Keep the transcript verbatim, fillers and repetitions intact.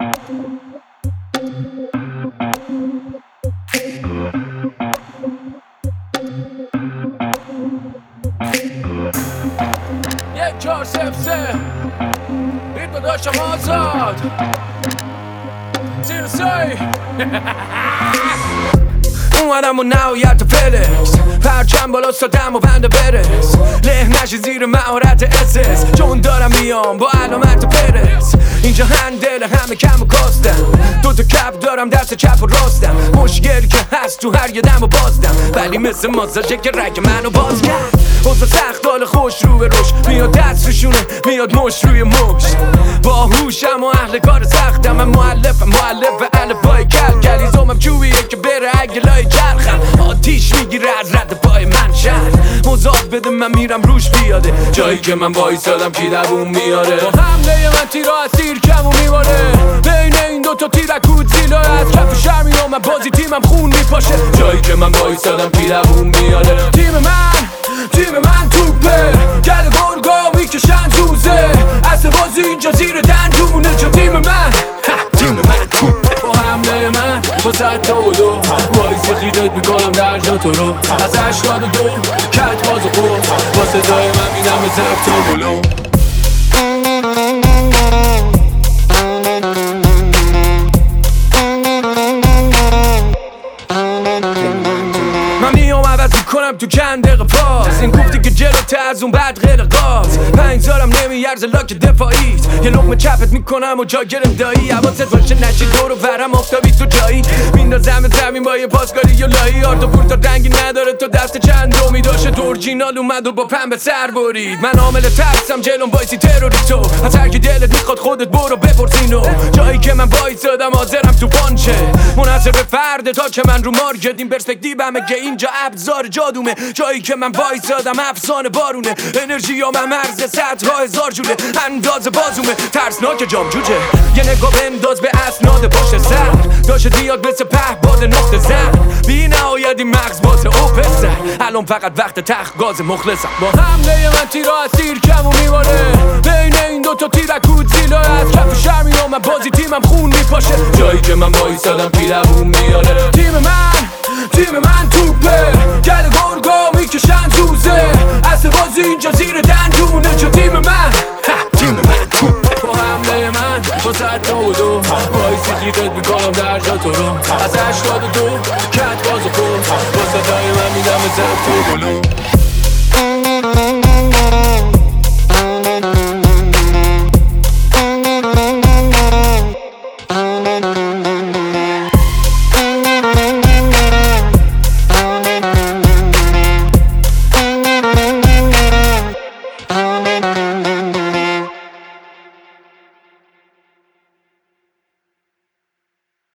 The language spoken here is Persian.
یک چهار صفر سه ریتم داشتم آزاد زیر سای اومدم و نهایت فلکس پرچم بالا سادم و بنده برس له نشی زیر مهارت اسس چون دارم میام با علامت پرس اینجا هندل همه کم و کاستم دو تا کپ دارم دست چپ و راستم مشکلی که هست تو هر یه دم و بازدم ولی مثل ماساژه که رگ منو باز کرد اوضاع سخت حال خوش رو به روش میاد دست روشونه میاد مش روی مش با هوشم و اهل کار سختم من مؤلفم مؤلف الفبای کل کلیزومم چوبیه که بره اگه لای جرخم آتیش میگیره از رد پای من شهر مزاد بده من میرم روش بیاده جایی که من وایسادم کی دووم میاره با حمله من تیرا از تیر کم و میباره بین این دوتا تیرکود زیلا از کف شهر میامم بازی تیمم خون میپاشه جایی که من وایسادم کی دووم میاره تیم من تیم من توپه گل گرگا میکشن زوزه اصل بازی اینجا زیر دندونه چون تیم من تیم من توپه با حمله من با صد تا و دو وایس خیدت میکنم در جا تو رو از هشتاد و دو کت باز و خود با صدای من میدم به زفت و بلو من میام عوض میکنم تو چند دقیقه پاس این گفتی که جلوته از اون بعد غیر قاس پنج سالم نمیارزه لاک دفاعیت یه لقمه چپت میکنم و جا گرم دایی حواست باشه نشی دور و برم آفتابی تو جایی میندازم زمین با یه پاسکاری یا لایی آرد و پورتا رنگی نداره تو دست چند رومی داشته تو اورجینال اومد و با پنبه سر برید من عامل ترسم جلوم وایسی تروریستو از هر کی دلت میخواد خودت برو بپرسینو جایی که من وایسادم حاضرم تو پانچه منحصر به فرد تا که من رو مارکت این پرسپکتیومه که اینجا ابزار جادومه جایی که من وایسادم افسانه بارونه انرژی یا من مرز صدها هزار جوله انداز بازومه ترسناک جام جوجه یه نگاه بنداز به اسناد پشت سر داشت دیاد مثل پهباد نقطه زن بی نهایت این مغز باز اوپسر الان فقط وقت تخت گاز مخلصم با حمله من تیرا از تیر کم و میباره بین این دوتا تیرکود زیلا از کف شهر میامم بازی تیمم خون میپاشه جایی که من وایسادم کی دووم میاره تیم من تیم من توپه گل گرگا میکشن زوزه اصل بازی اینجا زیر دندونه چون تیم من تیم من توپه با حمله من با صد تا و دو وایسی خیدت میکنم در جا تو رو از هشتاد و دو کت باز و خود با صدای من میدم به زفت و بلو